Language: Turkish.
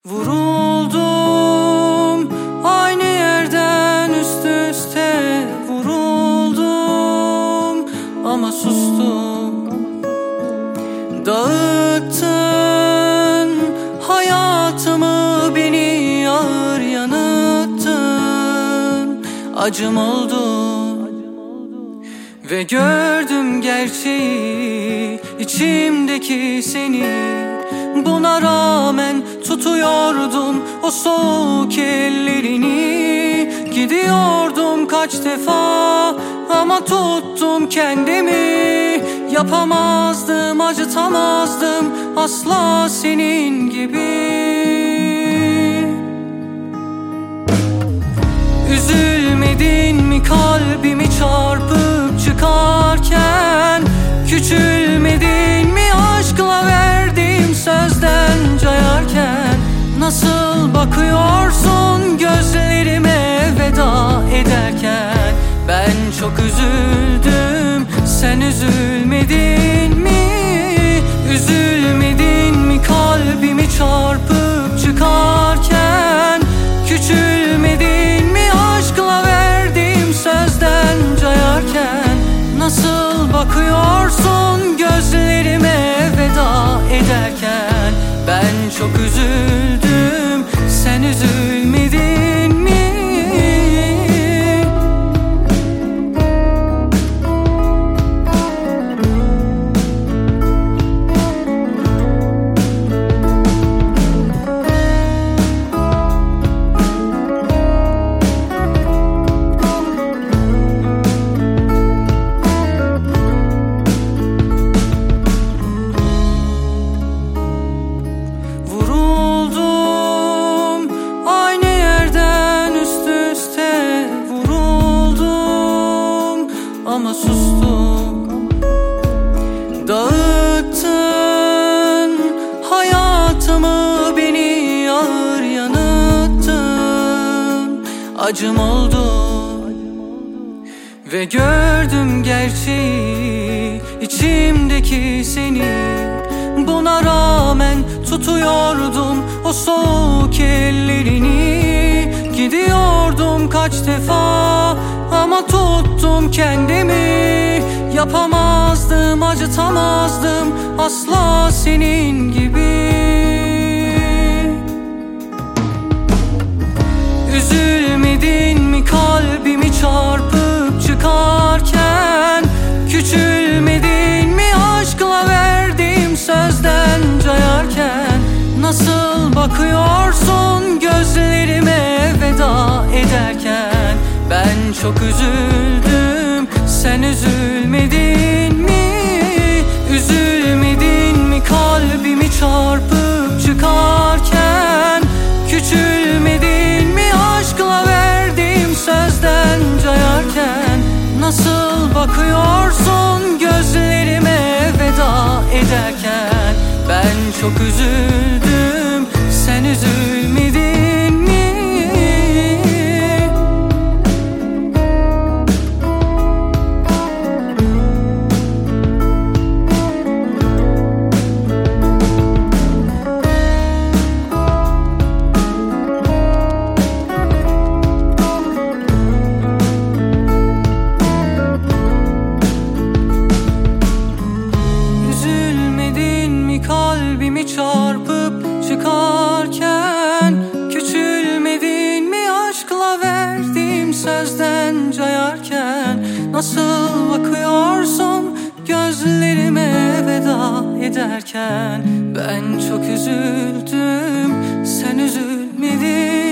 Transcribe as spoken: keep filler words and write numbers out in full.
Vuruldum aynı yerden üst üste vuruldum ama sustum. Dağıttın hayatımı, beni ağır yanıttın. Acım oldu ve gördüm gerçeği, içimdeki seni. Buna rağmen tutuyordum o soğuk ellerini. Gidiyordum kaç defa ama tuttum kendimi. Yapamazdım, acıtamazdım asla senin gibi. Üzülmedin mi kalbimi çarpıp çıkarken? Küçülmedin mi aşkla verdiğim sözden cayarken? Nasıl bakıyorsun gözlerime veda ederken? Ben çok üzüldüm, sen üzülmedin mi? Üzülmedin mi kalbimi çarpıp çıkarken? Küçülmedin mi aşkla verdiğim sözden cayarken? Nasıl bakıyorsun gözlerime veda ederken? Ben çok üzüldüm, sen üzülmedin mi? Ama sustum. Dağıttın hayatımı, beni ağır yanıttın. Acım oldu ve gördüm gerçeği, içimdeki seni. Buna rağmen tutuyordum o soğuk ellerini. Gidiyordum kaç defa ama tuttum kendimi. Yapamazdım, acıtamazdım asla senin gibi. Üzülmedin mi kalbimi çarpıp çıkarken? Küçülmedin mi aşkla verdiğim sözden cayarken? Nasıl bakıyorsun gözlerime veda ederken? Ben çok üzüldüm, sen üzülmedin mi? Üzülmedin mi kalbimi çarpıp çıkarken? Küçülmedin mi aşkla verdiğim sözden cayarken? Nasıl bakıyorsun gözlerime veda ederken? Ben çok üzüldüm, sen üzülmedin mi? Kalbimi çarpıp çıkarken? Küçülmedin mi aşkla verdiğim sözden cayarken? Nasıl bakıyorsun gözlerime veda ederken? Ben çok üzüldüm, sen üzülmedin.